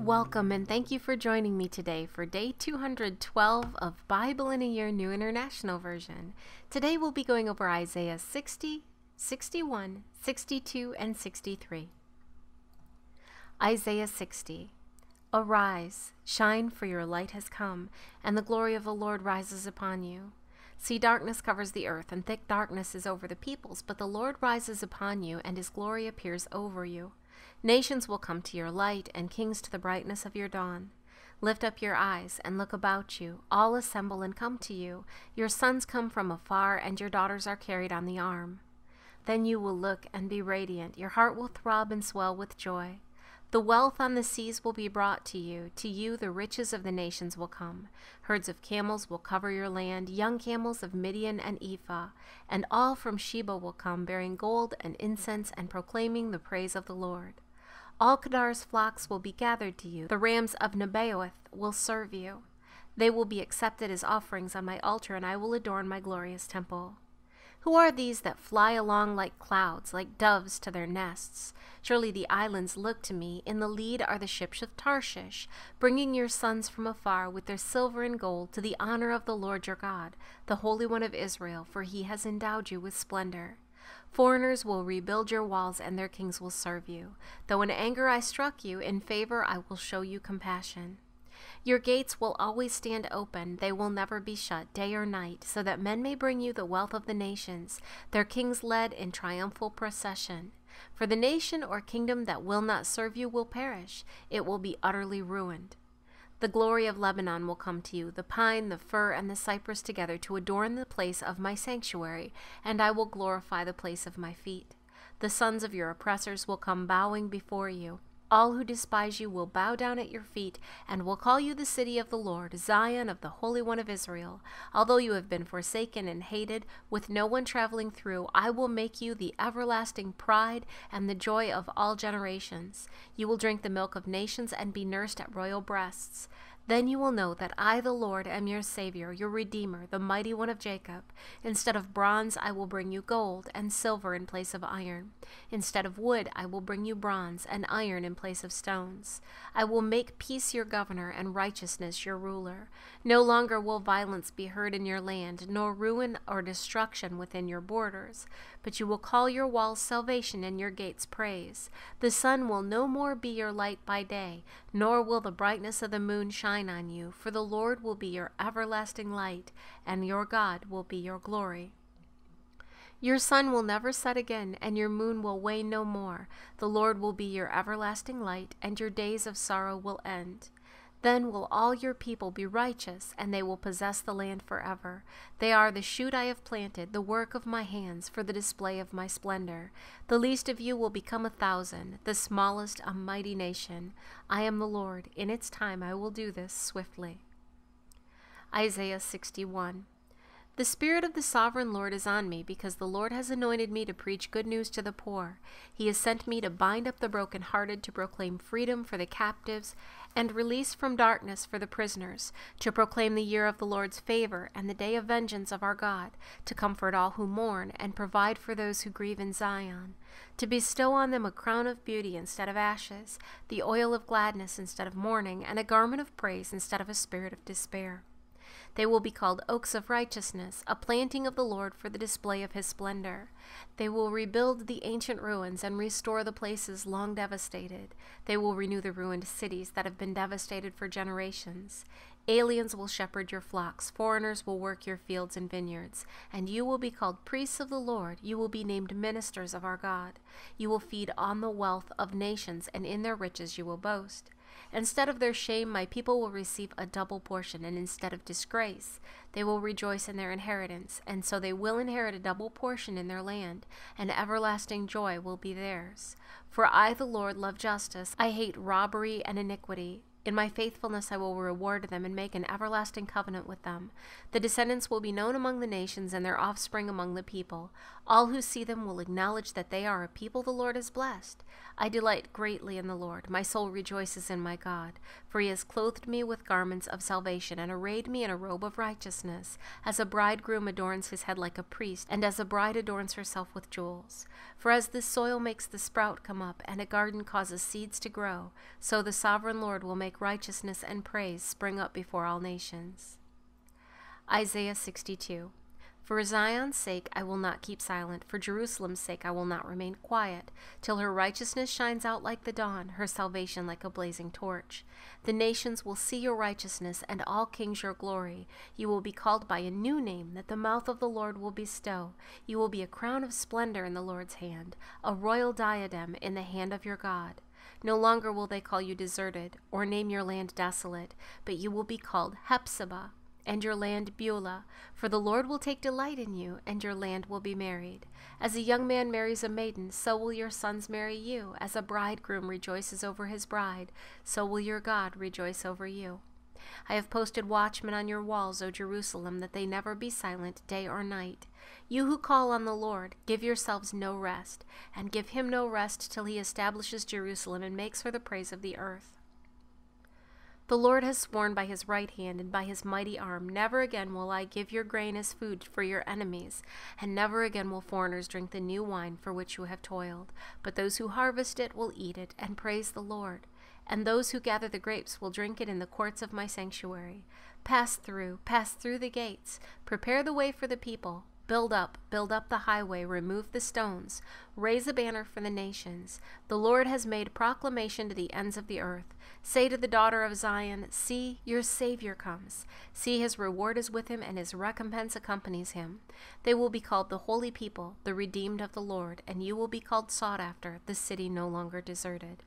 Welcome and thank you for joining me today for day 212 of Bible in a Year New International Version. Today we'll be going over Isaiah 60, 61, 62, and 63. Isaiah 60. Arise, shine, for your light has come, and the glory of the Lord rises upon you. See, darkness covers the earth, and thick darkness is over the peoples, but the Lord rises upon you, and his glory appears over you. Nations will come to your light, and kings to the brightness of your dawn. Lift up your eyes, and look about you. All assemble and come to you. Your sons come from afar, and your daughters are carried on the arm. Then you will look and be radiant. Your heart will throb and swell with joy. The wealth on the seas will be brought to you. To you the riches of the nations will come. Herds of camels will cover your land, young camels of Midian and Ephah, and all from Sheba will come, bearing gold and incense and proclaiming the praise of the Lord. All Kedar's flocks will be gathered to you. The rams of Nebaioth will serve you. They will be accepted as offerings on my altar, and I will adorn my glorious temple. Who are these that fly along like clouds, like doves to their nests? Surely the islands look to me. In the lead are the ships of Tarshish, bringing your sons from afar with their silver and gold to the honor of the Lord your God, the Holy One of Israel, for he has endowed you with splendor. Foreigners will rebuild your walls, and their kings will serve you. Though in anger I struck you, in favor I will show you compassion. Your gates will always stand open, they will never be shut, day or night, so that men may bring you the wealth of the nations, their kings led in triumphal procession. For the nation or kingdom that will not serve you will perish, it will be utterly ruined. The glory of Lebanon will come to you, the pine, the fir, and the cypress together to adorn the place of my sanctuary, and I will glorify the place of my feet. The sons of your oppressors will come bowing before you. All who despise you will bow down at your feet, and will call you the city of the Lord, Zion of the Holy One of Israel. Although you have been forsaken and hated, with no one traveling through, I will make you the everlasting pride and the joy of all generations. You will drink the milk of nations and be nursed at royal breasts. Then you will know that I, the Lord, am your Savior, your Redeemer, the Mighty One of Jacob. Instead of bronze, I will bring you gold, and silver in place of iron. Instead of wood, I will bring you bronze, and iron in place of stones. I will make peace your governor, and righteousness your ruler. No longer will violence be heard in your land, nor ruin or destruction within your borders. But you will call your walls salvation, and your gates praise. The sun will no more be your light by day, nor will the brightness of the moon shine on you, for the Lord will be your everlasting light, and your God will be your glory. Your sun will never set again, and your moon will wane no more. The Lord will be your everlasting light, and your days of sorrow will end. Then will all your people be righteous, and they will possess the land forever. They are the shoot I have planted, the work of my hands, for the display of my splendor. The least of you will become 1,000, the smallest a mighty nation. I am the Lord. In its time I will do this swiftly. Isaiah 61. The Spirit of the Sovereign Lord is on me, because the Lord has anointed me to preach good news to the poor. He has sent me to bind up the brokenhearted, to proclaim freedom for the captives, and release from darkness for the prisoners, to proclaim the year of the Lord's favor and the day of vengeance of our God, to comfort all who mourn and provide for those who grieve in Zion, to bestow on them a crown of beauty instead of ashes, the oil of gladness instead of mourning, and a garment of praise instead of a spirit of despair. They will be called oaks of righteousness, a planting of the Lord for the display of his splendor. They will rebuild the ancient ruins and restore the places long devastated. They will renew the ruined cities that have been devastated for generations. Aliens will shepherd your flocks, foreigners will work your fields and vineyards, and you will be called priests of the Lord. You will be named ministers of our God. You will feed on the wealth of nations, and in their riches you will boast. Instead of their shame, my people will receive a double portion, and instead of disgrace, they will rejoice in their inheritance, and so they will inherit a double portion in their land, and everlasting joy will be theirs. For I, the Lord, love justice. I hate robbery and iniquity. In my faithfulness I will reward them and make an everlasting covenant with them. The descendants will be known among the nations and their offspring among the people. All who see them will acknowledge that they are a people the Lord has blessed. I delight greatly in the Lord. My soul rejoices in my God, for he has clothed me with garments of salvation and arrayed me in a robe of righteousness, as a bridegroom adorns his head like a priest, and as a bride adorns herself with jewels. For as the soil makes the sprout come up, and a garden causes seeds to grow, so the sovereign Lord will make righteousness and praise spring up before all nations. Isaiah 62. For Zion's sake I will not keep silent, for Jerusalem's sake I will not remain quiet, till her righteousness shines out like the dawn, her salvation like a blazing torch. The nations will see your righteousness, and all kings your glory. You will be called by a new name that the mouth of the Lord will bestow. You will be a crown of splendor in the Lord's hand, a royal diadem in the hand of your God. No longer will they call you deserted, or name your land desolate, but you will be called Hephzibah, and your land Beulah, for the Lord will take delight in you, and your land will be married. As a young man marries a maiden, so will your sons marry you. As a bridegroom rejoices over his bride, so will your God rejoice over you. I have posted watchmen on your walls, O Jerusalem, that they never be silent day or night. You who call on the Lord, give yourselves no rest, and give him no rest till he establishes Jerusalem and makes her the praise of the earth. The Lord has sworn by his right hand and by his mighty arm, never again will I give your grain as food for your enemies, and never again will foreigners drink the new wine for which you have toiled. But those who harvest it will eat it and praise the Lord, and those who gather the grapes will drink it in the courts of my sanctuary. Pass through the gates, prepare the way for the people. Build up the highway, remove the stones, raise a banner for the nations. The Lord has made proclamation to the ends of the earth. Say to the daughter of Zion, see, your Savior comes. See, his reward is with him, and his recompense accompanies him. They will be called the holy people, the redeemed of the Lord, and you will be called sought after, the city no longer deserted.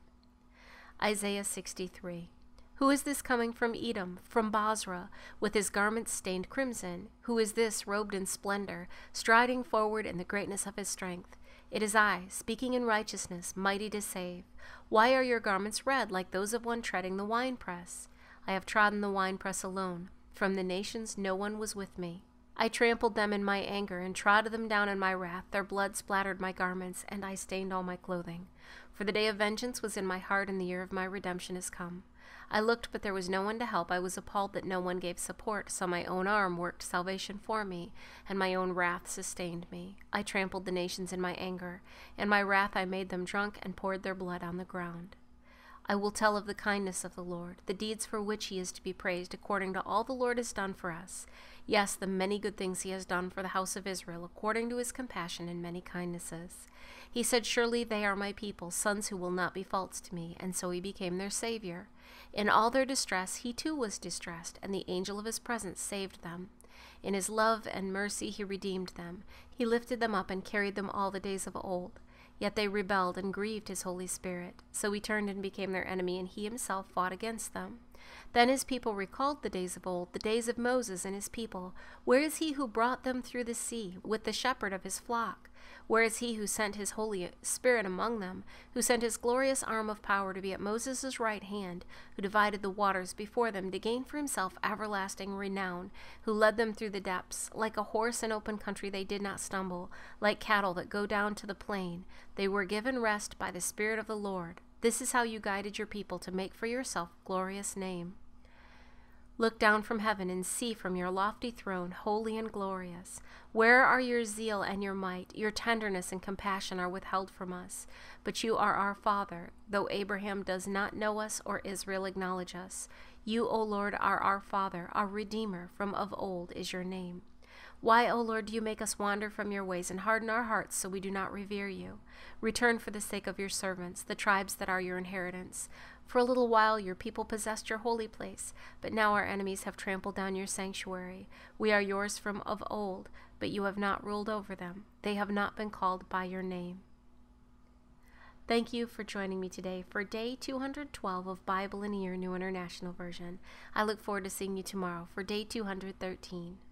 Isaiah 63. Who is this coming from Edom, from Basra, with his garments stained crimson? Who is this robed in splendor, striding forward in the greatness of his strength? It is I, speaking in righteousness, mighty to save. Why are your garments red, like those of one treading the winepress? I have trodden the winepress alone. From the nations no one was with me. I trampled them in my anger and trod them down in my wrath. Their blood splattered my garments, and I stained all my clothing. For the day of vengeance was in my heart, and the year of my redemption is come. I looked, but there was no one to help. I was appalled that no one gave support, so my own arm worked salvation for me, and my own wrath sustained me. I trampled the nations in my anger. In my wrath I made them drunk and poured their blood on the ground. I will tell of the kindness of the Lord, the deeds for which he is to be praised, according to all the Lord has done for us. Yes, the many good things he has done for the house of Israel, according to his compassion and many kindnesses. He said, surely they are my people, sons who will not be false to me, and so he became their Savior. In all their distress he too was distressed, and the angel of his presence saved them. In his love and mercy he redeemed them. He lifted them up and carried them all the days of old. Yet they rebelled and grieved his Holy Spirit. So he turned and became their enemy, and he himself fought against them. Then his people recalled the days of old, the days of Moses and his people. Where is he who brought them through the sea with the shepherd of his flock? Where is he who sent his Holy Spirit among them, who sent his glorious arm of power to be at Moses' right hand, who divided the waters before them to gain for himself everlasting renown, who led them through the depths? Like a horse in open country they did not stumble, like cattle that go down to the plain. They were given rest by the Spirit of the Lord. This is how you guided your people to make for yourself a glorious name. Look down from heaven and see from your lofty throne, holy and glorious. Where are your zeal and your might? Your tenderness and compassion are withheld from us. But you are our Father, though Abraham does not know us or Israel acknowledge us. You, O Lord, are our Father, our Redeemer, from of old is your name. Why, O Lord, do you make us wander from your ways and harden our hearts so we do not revere you? Return for the sake of your servants, the tribes that are your inheritance. For a little while your people possessed your holy place, but now our enemies have trampled down your sanctuary. We are yours from of old, but you have not ruled over them. They have not been called by your name. Thank you for joining me today for day 212 of Bible in a Year, New International Version. I look forward to seeing you tomorrow for day 213.